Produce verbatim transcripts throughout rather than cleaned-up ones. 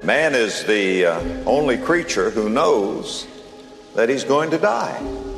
Man is the uh, only creature who knows that he's going to die.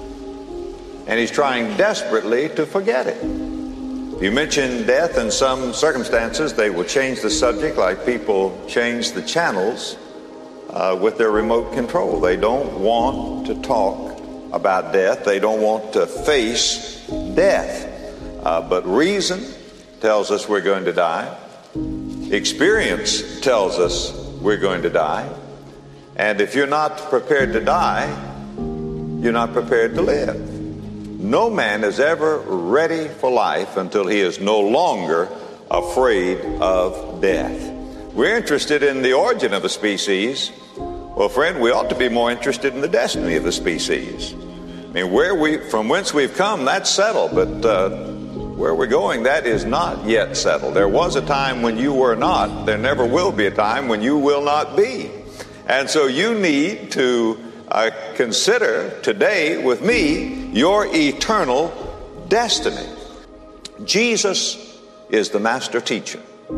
And he's trying desperately to forget it. If you mention death in some circumstances, they will change the subject like people change the channels uh, with their remote control. They don't want to talk about death. They don't want to face death. Uh, but reason tells us we're going to die. Experience tells us we're going to die. And if you're not prepared to die, you're not prepared to live. No man is ever ready for life until he is no longer afraid of death. We're interested in the origin of a species. Well, friend, we ought to be more interested in the destiny of the species. I mean, where we, from whence we've come, that's settled, but uh, where we're going, that is not yet settled. There was a time when you were not. There never will be a time when you will not be. And so you need to uh, consider today with me your eternal destiny. Jesus is the master teacher.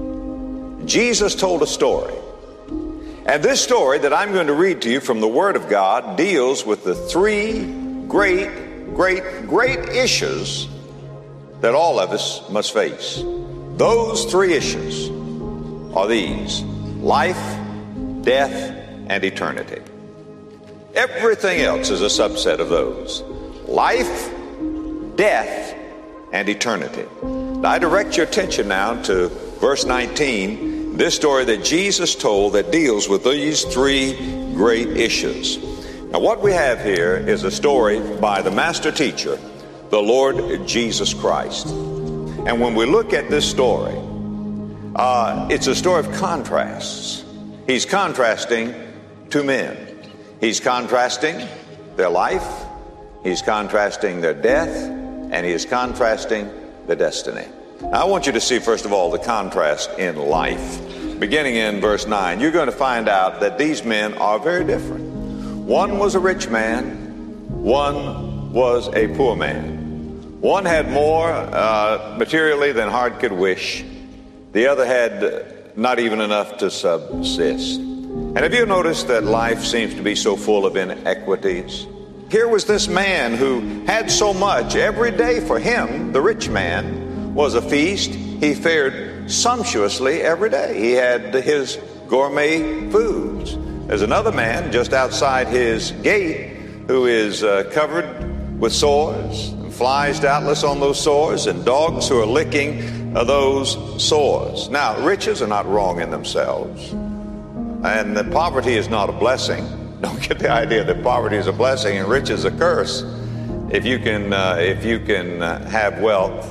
Jesus told a story. And this story that I'm going to read to you from the Word of God deals with the three great, great, great issues that all of us must face. Those three issues are these: life, death, and eternity. Everything else is a subset of those: life, death, and eternity. Now, I direct your attention now to verse nineteen, this story that Jesus told that deals with these three great issues. Now, what we have here is a story by the master teacher, the Lord Jesus Christ. And when we look at this story, uh, it's a story of contrasts. He's contrasting two men. He's contrasting their life, he's contrasting their death, and he is contrasting the destiny. Now, I want you to see, first of all, the contrast in life. Beginning in verse nine, you're going to find out that these men are very different. One was a rich man, one was a poor man. One had more uh, materially than heart could wish. The other had not even enough to subsist. And have you noticed that life seems to be so full of inequities? Here was this man who had so much. Every day for him, the rich man, was a feast. He fared sumptuously every day. He had his gourmet foods. There's another man just outside his gate who is uh, covered with sores, and flies doubtless on those sores, and dogs who are licking uh, those sores. Now, riches are not wrong in themselves, and that poverty is not a blessing. Don't get the idea that poverty is a blessing and riches a curse. If you can, uh, if you can uh, have wealth,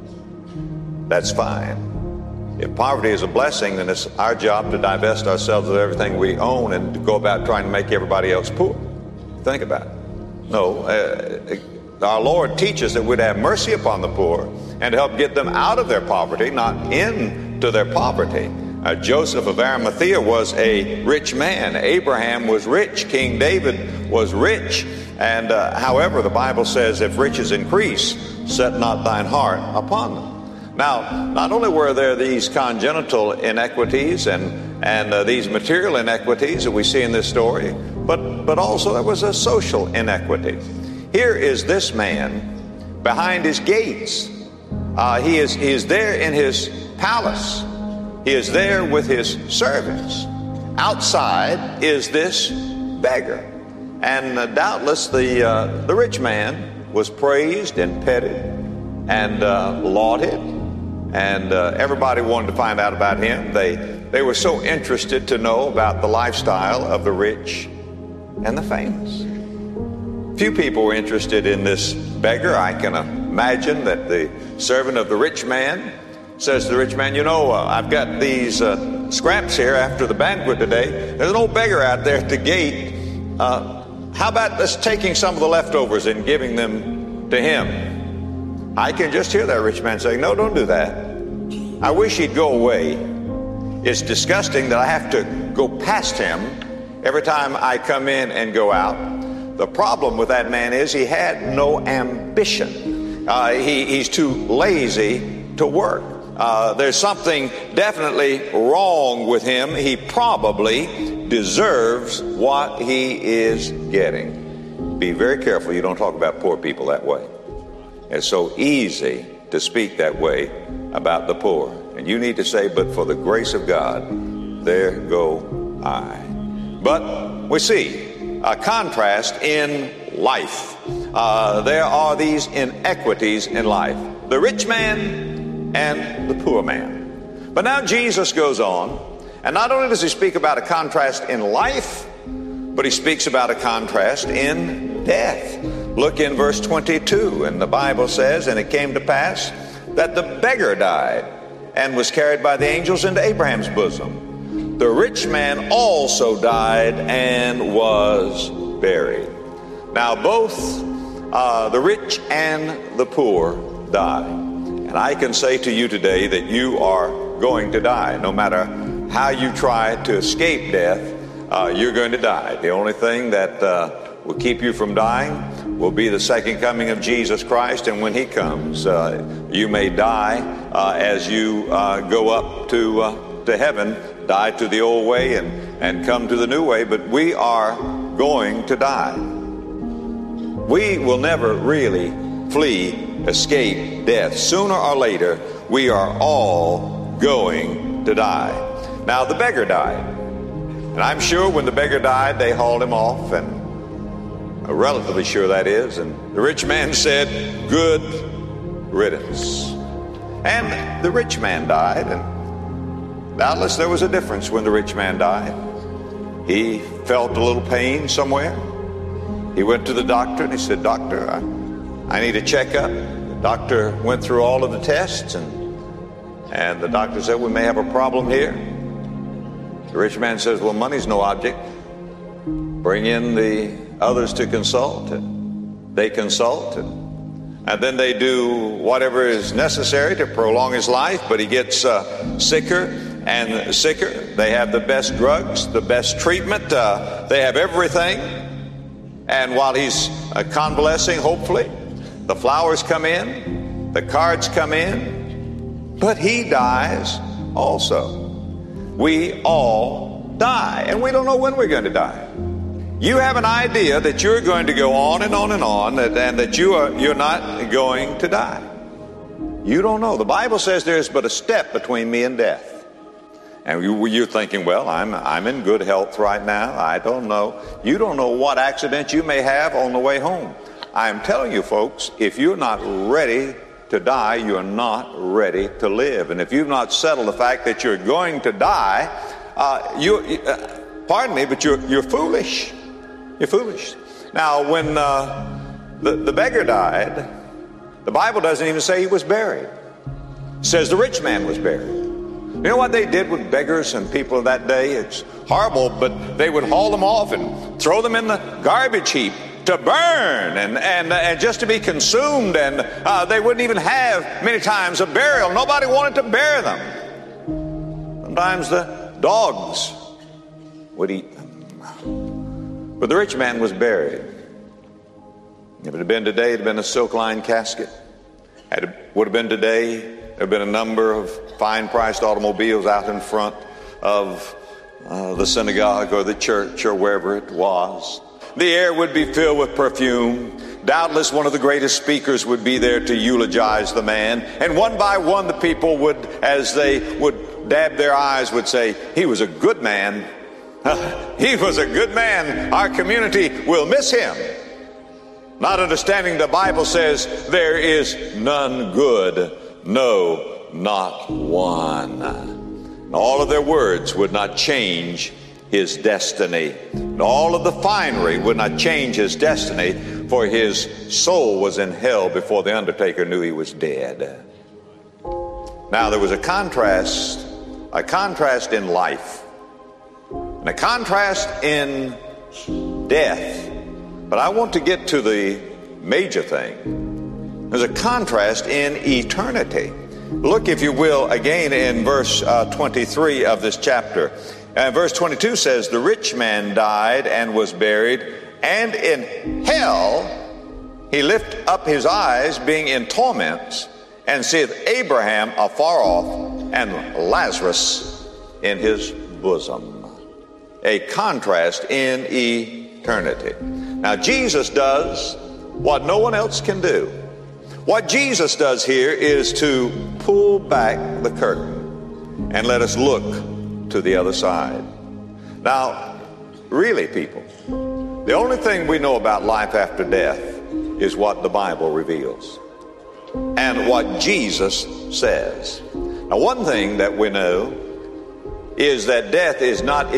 that's fine. If poverty is a blessing, then it's our job to divest ourselves of everything we own and to go about trying to make everybody else poor. Think about it. No, uh, our Lord teaches that we're to have mercy upon the poor and to help get them out of their poverty, not into their poverty. Uh, Joseph of Arimathea was a rich man. Abraham was rich. King David was rich. And uh, however, the Bible says, if riches increase, set not thine heart upon them. Now, not only were there these congenital inequities and, and uh, these material inequities that we see in this story, but, but also there was a social inequity. Here is this man behind his gates. Uh, he is, he is there in his palace. He is there with his servants. Outside is this beggar. And uh, doubtless the, uh, the rich man was praised and petted and uh, lauded. And uh, everybody wanted to find out about him. They, they were so interested to know about the lifestyle of the rich and the famous. Few people were interested in this beggar. I can imagine that the servant of the rich man says to the rich man, you know, uh, I've got these uh, scraps here after the banquet today. There's an old beggar out there at the gate. Uh, how about us taking some of the leftovers and giving them to him? I can just hear that rich man saying, no, don't do that. I wish he'd go away. It's disgusting that I have to go past him every time I come in and go out. The problem with that man is he had no ambition. Uh, he, he's too lazy to work. Uh, there's something definitely wrong with him. He probably deserves what he is getting. Be very careful you don't talk about poor people that way. It's so easy to speak that way about the poor. And you need to say, but for the grace of God, there go I. But we see a contrast in life. Uh, there are these inequities in life. The rich man and the poor man. But now Jesus goes on, and not only does he speak about a contrast in life, but he speaks about a contrast in death. Look in verse twenty-two, and the Bible says, and it came to pass that the beggar died and was carried by the angels into Abraham's bosom. The rich man also died and was buried. Now both uh, the rich and the poor die. And I can say to you today that you are going to die. No matter how you try to escape death, uh, you're going to die. The only thing that uh, will keep you from dying will be the second coming of Jesus Christ. And when he comes, uh, you may die uh, as you uh, go up to, uh, to heaven, die to the old way and, and come to the new way. But we are going to die. We will never really flee, escape death. Sooner or later, we are all going to die. Now, the beggar died. And I'm sure when the beggar died, they hauled him off, and I'm relatively sure that is. And the rich man said, good riddance. And the rich man died, and doubtless there was a difference when the rich man died. He felt a little pain somewhere. He went to the doctor, and he said, Doctor, I I need a checkup. The doctor went through all of the tests, and, and the doctor said, we may have a problem here. The rich man says, well, money's no object. Bring in the others to consult. And they consult, and, and then they do whatever is necessary to prolong his life, but he gets uh, sicker and sicker. They have the best drugs, the best treatment. Uh, they have everything. And while he's uh, convalescing, hopefully, the flowers come in, the cards come in, but he dies also. We all die, and we don't know when we're going to die. You have an idea that you're going to go on and on and on, and, and that you are, you're not going to die. You don't know. The Bible says there's but a step between me and death. And you, you're thinking, well, I'm, I'm in good health right now. I don't know. You don't know what accident you may have on the way home. I'm telling you, folks, if you're not ready to die, you're not ready to live. And if you've not settled the fact that you're going to die, uh, you, uh, pardon me, but you're, you're foolish. You're foolish. Now, when uh, the, the beggar died, the Bible doesn't even say he was buried. It says the rich man was buried. You know what they did with beggars and people of that day? It's horrible, but they would haul them off and throw them in the garbage heap to burn and, and, and just to be consumed. And uh, they wouldn't even have, many times, a burial. Nobody wanted to bury them. Sometimes the dogs would eat them. But the rich man was buried. If it had been today, it had been a silk-lined casket. It would have been today, there had been a number of fine-priced automobiles out in front of uh, the synagogue or the church or wherever it was. The air would be filled with perfume. Doubtless one of the greatest speakers would be there to eulogize the man. And one by one the people would, as they would dab their eyes, would say, he was a good man. He was a good man. Our community will miss him. Not understanding the Bible says there is none good, no, not one. And all of their words would not change his destiny. And all of the finery would not change his destiny, for his soul was in hell before the undertaker knew he was dead. Now there was a contrast, a contrast in life, and a contrast in death. But I want to get to the major thing. There's a contrast in eternity. Look, if you will, again in verse uh, twenty-three of this chapter. Uh, verse twenty-two says, the rich man died and was buried, and in hell he lifted up his eyes, being in torments, and seeth Abraham afar off, and Lazarus in his bosom. A contrast in eternity. Now, Jesus does what no one else can do. What Jesus does here is to pull back the curtain and let us look to the other side. Now, really, people, the only thing we know about life after death is what the Bible reveals and what Jesus says. Now, one thing that we know is that death is not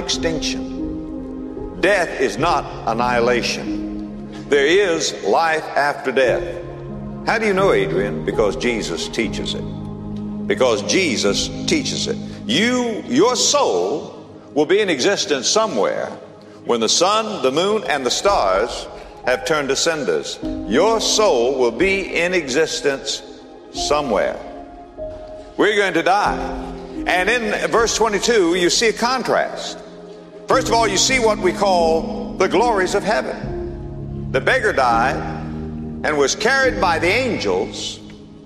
extinction. Death is not annihilation. There is life after death. How do you know, Adrian? Because Jesus teaches it. Because Jesus teaches it. You, your soul will be in existence somewhere when the sun, the moon, and the stars have turned to cinders. Your soul will be in existence somewhere. We're going to die. And in verse twenty-two, you see a contrast. First of all, you see what we call the glories of heaven. The beggar died and was carried by the angels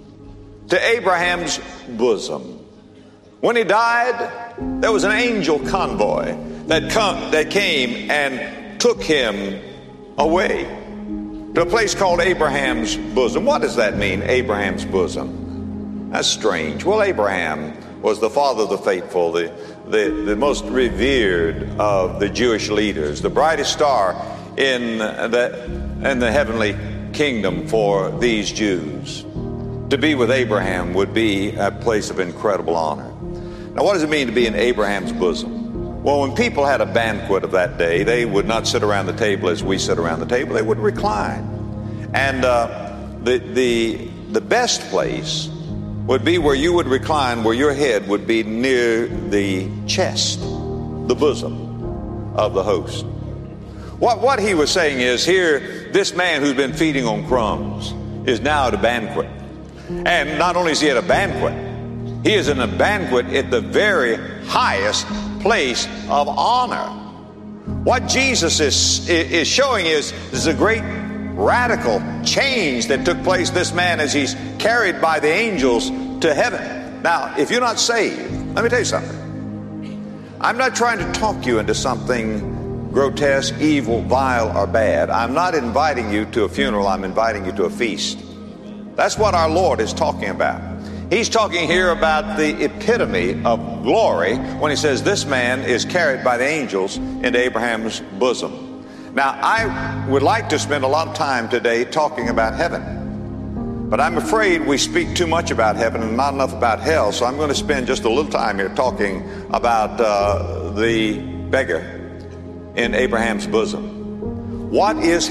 to Abraham's bosom. When he died, there was an angel convoy that come, that came and took him away to a place called Abraham's bosom. What does that mean, Abraham's bosom? That's strange. Well, Abraham was the father of the faithful, the, the, the most revered of the Jewish leaders, the brightest star in the, in the heavenly kingdom for these Jews. To be with Abraham would be a place of incredible honor. Now, what does it mean to be in Abraham's bosom? Well, when people had a banquet of that day, they would not sit around the table as we sit around the table. They would recline. And uh, the, the, the best place would be where you would recline, where your head would be near the chest, the bosom of the host. What, what he was saying is, here, this man who's been feeding on crumbs is now at a banquet. And not only is he at a banquet, he is in a banquet at the very highest place of honor. What Jesus is, is showing is, is a great radical change that took place this man as he's carried by the angels to heaven. Now, if you're not saved, let me tell you something. I'm not trying to talk you into something grotesque, evil, vile, or bad. I'm not inviting you to a funeral. I'm inviting you to a feast. That's what our Lord is talking about. He's talking here about the epitome of glory when he says this man is carried by the angels into Abraham's bosom. Now, I would like to spend a lot of time today talking about heaven, but I'm afraid we speak too much about heaven and not enough about hell, so I'm going to spend just a little time here talking about uh, the beggar in Abraham's bosom. What is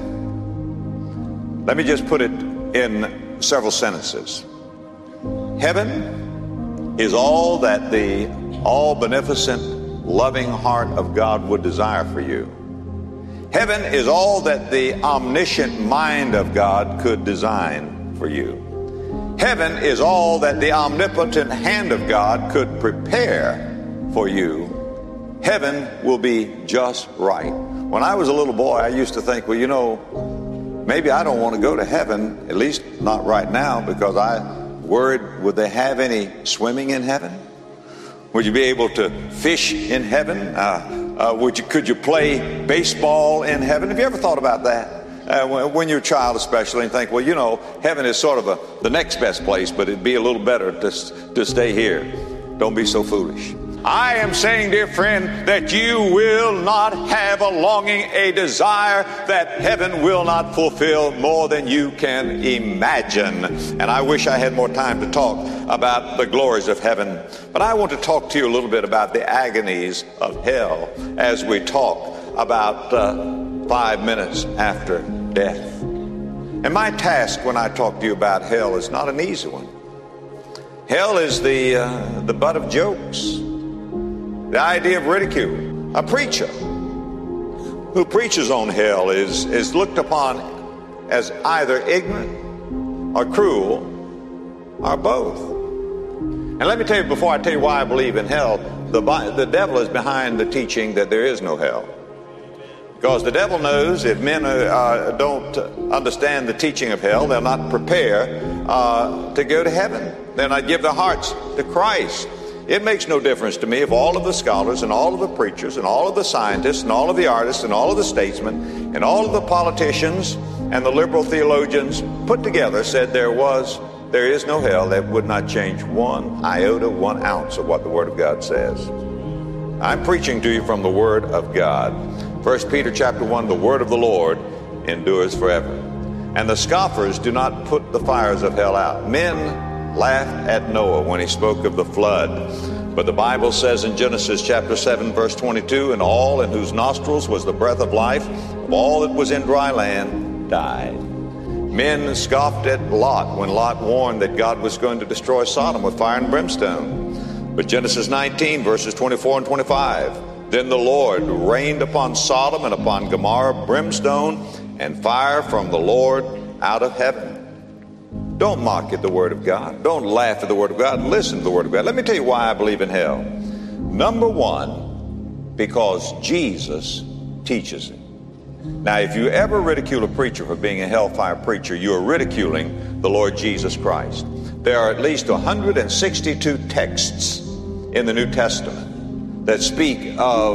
heaven? Let me just put it in several sentences. Heaven is all that the all-beneficent, loving heart of God would desire for you. Heaven is all that the omniscient mind of God could design for you. Heaven is all that the omnipotent hand of God could prepare for you. Heaven will be just right. When I was a little boy, I used to think, well, you know, maybe I don't want to go to heaven, at least not right now, because I worried, would they have any swimming in heaven? Would you be able to fish in heaven? Uh, uh, would you, could you play baseball in heaven? Have you ever thought about that? Uh, when, when you're a child especially, and think, well, you know, heaven is sort of a, the next best place, but it'd be a little better to, to stay here. Don't be so foolish. I am saying, dear friend, that you will not have a longing, a desire that heaven will not fulfill more than you can imagine. And I wish I had more time to talk about the glories of heaven. But I want to talk to you a little bit about the agonies of hell as we talk about uh, five minutes after death. And my task when I talk to you about hell is not an easy one. Hell is the, uh, the butt of jokes. The idea of ridicule. A preacher who preaches on hell is, is looked upon as either ignorant or cruel or both. And let me tell you, before I tell you why I believe in hell, the, the devil is behind the teaching that there is no hell. Because the devil knows if men uh, don't understand the teaching of hell, they'll not prepare uh, to go to heaven. Then I'd give their hearts to Christ. It makes no difference to me if all of the scholars and all of the preachers and all of the scientists and all of the artists and all of the statesmen and all of the politicians and the liberal theologians put together said there was, there is no hell. That would not change one iota, one ounce of what the Word of God says. I'm preaching to you from the Word of God. First Peter chapter one, the Word of the Lord endures forever. And the scoffers do not put the fires of hell out. Men laughed at Noah when he spoke of the flood. But the Bible says in Genesis chapter seven, verse twenty-two, and all in whose nostrils was the breath of life, of all that was in dry land, died. Men scoffed at Lot when Lot warned that God was going to destroy Sodom with fire and brimstone. But Genesis nineteen, verses twenty-four and twenty-five, then the Lord rained upon Sodom and upon Gomorrah brimstone and fire from the Lord out of heaven. Don't mock at the Word of God. Don't laugh at the Word of God. Listen to the Word of God. Let me tell you why I believe in hell. Number one, because Jesus teaches it. Now, if you ever ridicule a preacher for being a hellfire preacher, you are ridiculing the Lord Jesus Christ. There are at least one hundred sixty-two texts in the New Testament that speak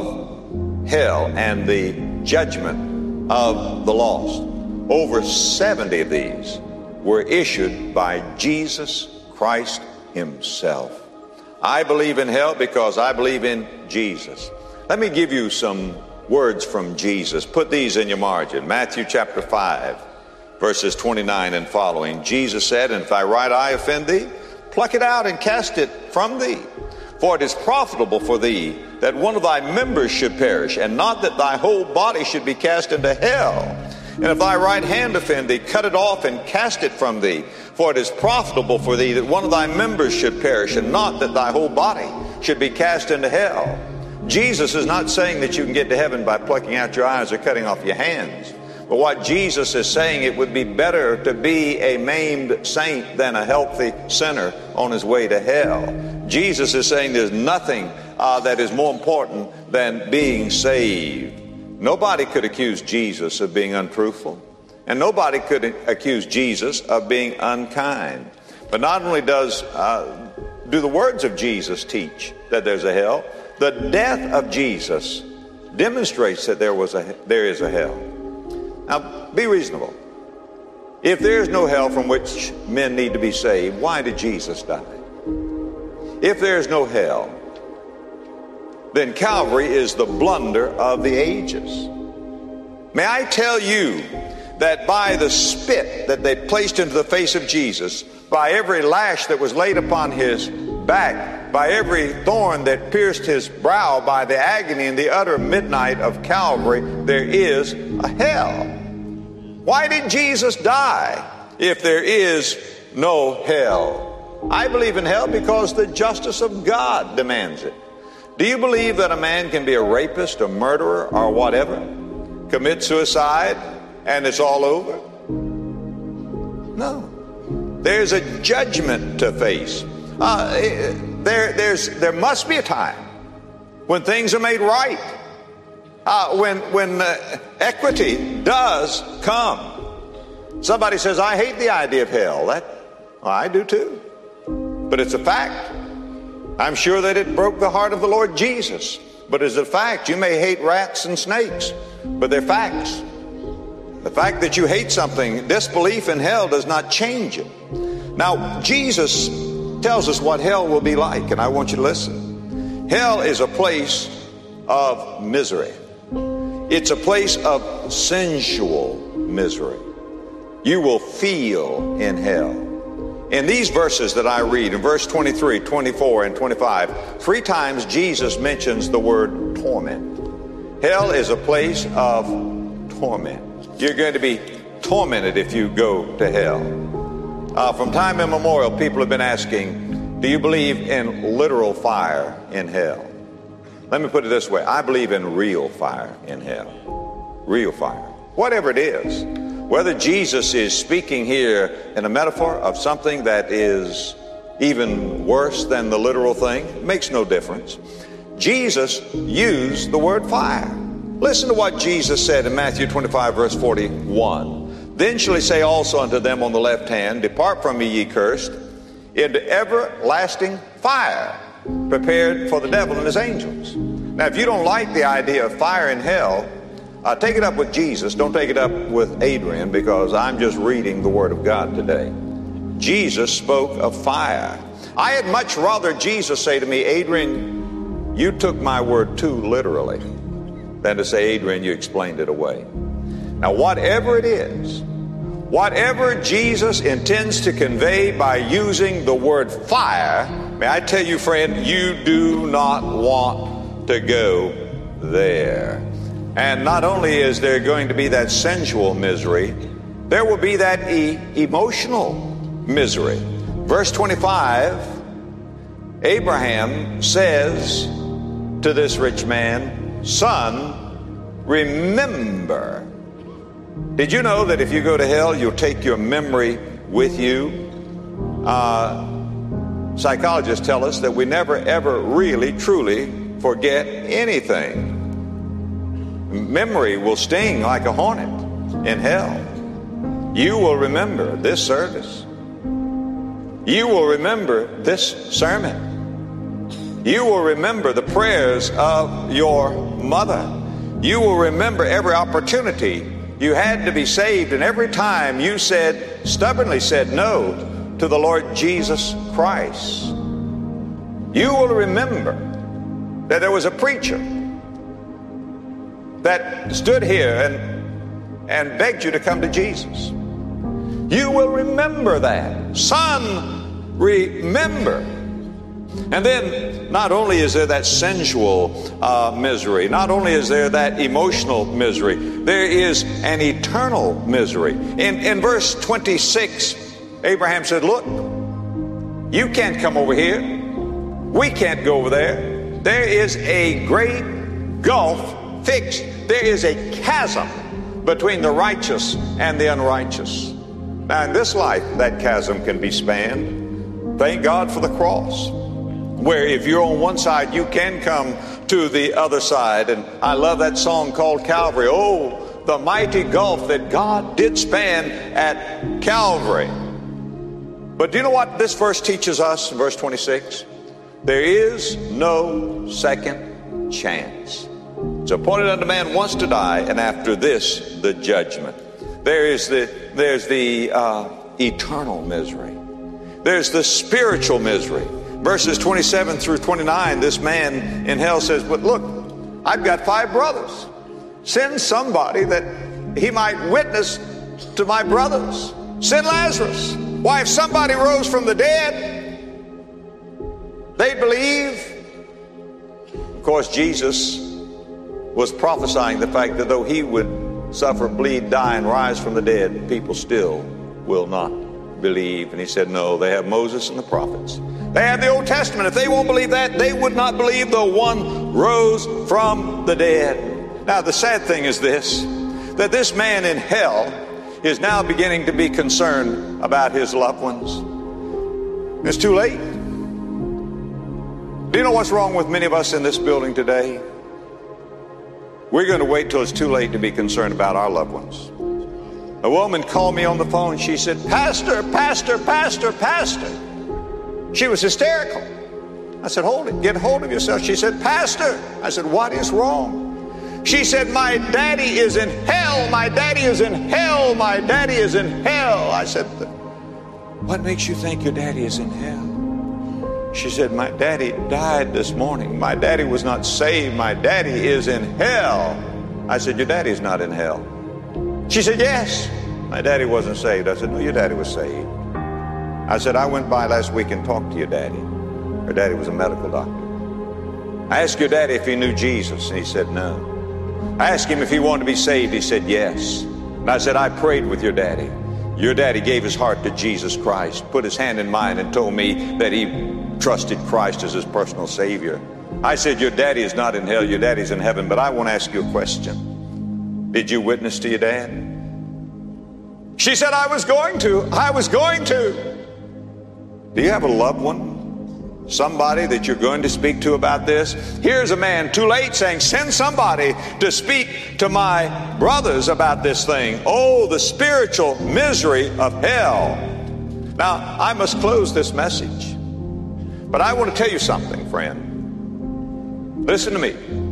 of hell and the judgment of the lost. Over seventy of these were issued by Jesus Christ himself. I believe in hell because I believe in Jesus. Let me give you some words from Jesus. Put these in your margin. Matthew chapter five, verses twenty-nine and following. Jesus said, and if thy right eye offend thee, pluck it out and cast it from thee. For it is profitable for thee that one of thy members should perish, and not that thy whole body should be cast into hell. And if thy right hand offend thee, cut it off and cast it from thee. For it is profitable for thee that one of thy members should perish, and not that thy whole body should be cast into hell. Jesus is not saying that you can get to heaven by plucking out your eyes or cutting off your hands. But what Jesus is saying, it would be better to be a maimed saint than a healthy sinner on his way to hell. Jesus is saying there's nothing uh, that is more important than being saved. Nobody could accuse Jesus of being untruthful, and nobody could accuse Jesus of being unkind. But not only does uh, do the words of Jesus teach that there's a hell, the death of Jesus demonstrates that there was a there is a hell. Now, be reasonable. If there's no hell from which men need to be saved, why did Jesus die? If there's no hell, then Calvary is the blunder of the ages. May I tell you that by the spit that they placed into the face of Jesus, by every lash that was laid upon his back, by every thorn that pierced his brow, by the agony and the utter midnight of Calvary, there is a hell. Why did Jesus die if there is no hell? I believe in hell because the justice of God demands it. Do you believe that a man can be a rapist, a murderer, or whatever, commit suicide, and it's all over? No. There's a judgment to face. Uh, there, there's, there must be a time when things are made right, uh, when, when uh, equity does come. Somebody says, I hate the idea of hell. That, well, I do too. But it's a fact. I'm sure that it broke the heart of the Lord Jesus. But it's a fact. You may hate rats and snakes, but they're facts. The fact that you hate something, disbelief in hell does not change it. Now, Jesus tells us what hell will be like, and I want you to listen. Hell is a place of misery. It's a place of sensual misery. You will feel in hell. In these verses that I read, in verse twenty-three, twenty-four, and twenty-five, three times Jesus mentions the word torment. Hell is a place of torment. You're going to be tormented if you go to hell. Uh, from time immemorial, people have been asking, do you believe in literal fire in hell? Let me put it this way. I believe in real fire in hell. Real fire. Whatever it is. Whether Jesus is speaking here in a metaphor of something that is even worse than the literal thing, makes no difference. Jesus used the word fire. Listen to what Jesus said in Matthew twenty-five, verse forty-one. Then shall he say also unto them on the left hand, Depart from me, ye cursed, into everlasting fire, prepared for the devil and his angels. Now, if you don't like the idea of fire in hell, uh, take it up with Jesus. Don't take it up with Adrian, because I'm just reading the Word of God today. Jesus spoke of fire. I had much rather Jesus say to me, Adrian, you took my word too literally, than to say, Adrian, you explained it away. Now, whatever it is, whatever Jesus intends to convey by using the word fire, may I tell you, friend, you do not want to go there. And not only is there going to be that sensual misery, there will be that e- emotional misery. Verse twenty-five, Abraham says to this rich man, Son, remember. Did you know that if you go to hell, you'll take your memory with you? Uh, psychologists tell us that we never, ever really, truly forget anything. Memory will sting like a hornet in hell. You will remember this service. You will remember this sermon. You will remember the prayers of your mother. You will remember every opportunity you had to be saved, and every time you said, stubbornly said no to the Lord Jesus Christ. You will remember that there was a preacher that stood here and, and begged you to come to Jesus. You will remember that. Son, remember. And then not only is there that sensual uh, misery, not only is there that emotional misery, there is an eternal misery. In, in verse twenty-six, Abraham said, look, you can't come over here. We can't go over there. There is a great gulf fixed. There is a chasm between the righteous and the unrighteous. Now, in this life, that chasm can be spanned. Thank God for the cross, where if you're on one side, you can come to the other side. And I love that song called Calvary. Oh, the mighty gulf that God did span at Calvary. But do you know what this verse teaches us in verse twenty-six? There is no second chance. It's appointed unto man once to die, and after this, the judgment. There is the, there's the uh, eternal misery. There's the spiritual misery. Verses twenty-seven through twenty-nine, this man in hell says, but look, I've got five brothers. Send somebody that he might witness to my brothers. Send Lazarus. Why, if somebody rose from the dead, they'd believe. Of course, Jesus was prophesying the fact that though he would suffer, bleed, die, and rise from the dead, people still will not believe. And he said, no, they have Moses and the prophets. They have the Old Testament. If they won't believe that, they would not believe the one rose from the dead. Now, the sad thing is this, that this man in hell is now beginning to be concerned about his loved ones. It's too late. Do you know what's wrong with many of us in this building today? We're going to wait till it's too late to be concerned about our loved ones. A woman called me on the phone. She said, Pastor, Pastor, Pastor, Pastor. She was hysterical. I said, hold it, get hold of yourself. She said, Pastor. I said, what is wrong? She said, my daddy is in hell. My daddy is in hell. My daddy is in hell. I said, what makes you think your daddy is in hell? She said, my daddy died this morning. My daddy was not saved. My daddy is in hell. I said, your daddy's not in hell. She said, yes. My daddy wasn't saved. I said, no, your daddy was saved. I said, I went by last week and talked to your daddy. Her daddy was a medical doctor. I asked your daddy if he knew Jesus, and he said no. I asked him if he wanted to be saved. He said yes. And I said, I prayed with your daddy. Your daddy gave his heart to Jesus Christ, put his hand in mine, and told me that he trusted Christ as his personal Savior. I said, your daddy is not in hell, your daddy's in heaven. But I want to ask you a question. Did you witness to your dad? She said, I was going to. I was going to. Do you have a loved one somebody that you're going to speak to about this. Here's a man too late saying, send somebody to speak to my brothers about this thing. Oh, the spiritual misery of hell. Now, I must close this message, but I want to tell you something, friend. Listen to me.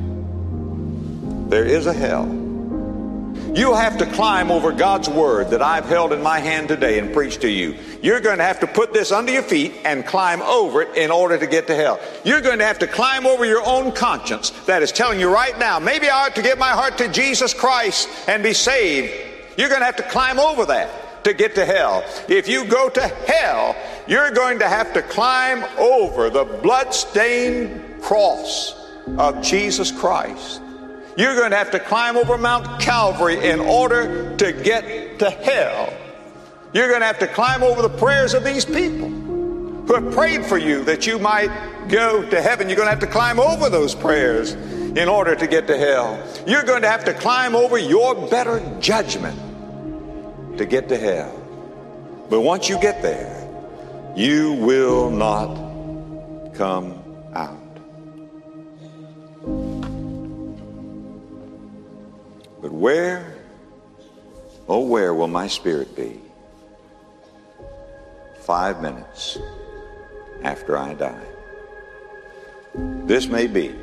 There is a hell. You'll have to climb over God's word that I've held in my hand today and preached to you. You're going to have to put this under your feet and climb over it in order to get to hell. You're going to have to climb over your own conscience that is telling you right now, maybe I ought to give my heart to Jesus Christ and be saved. You're going to have to climb over that to get to hell. If you go to hell, you're going to have to climb over the blood-stained cross of Jesus Christ. You're going to have to climb over Mount Calvary in order to get to hell. You're going to have to climb over the prayers of these people who have prayed for you that you might go to heaven. You're going to have to climb over those prayers in order to get to hell. You're going to have to climb over your better judgment to get to hell. But once you get there, you will not come out. But where, oh, where will my spirit be five minutes after I die? This may be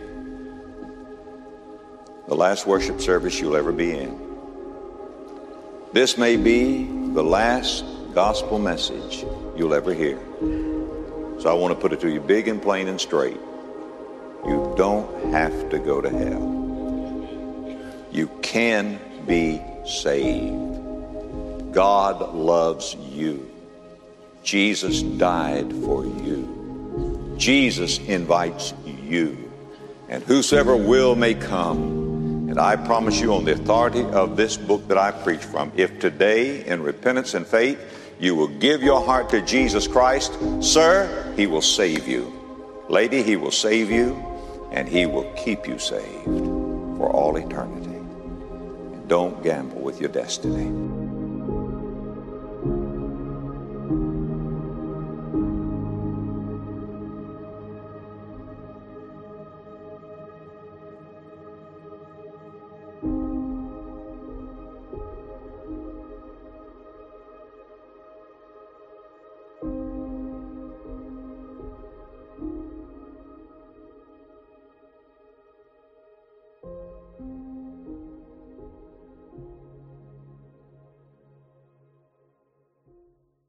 the last worship service you'll ever be in. This may be the last gospel message you'll ever hear. So I want to put it to you big and plain and straight. You don't have to go to hell. You can be saved. God loves you. Jesus died for you. Jesus invites you. And whosoever will may come. And I promise you on the authority of this book that I preach from, if today in repentance and faith you will give your heart to Jesus Christ, sir, he will save you. Lady, he will save you, and he will keep you saved for all eternity. Don't gamble with your destiny.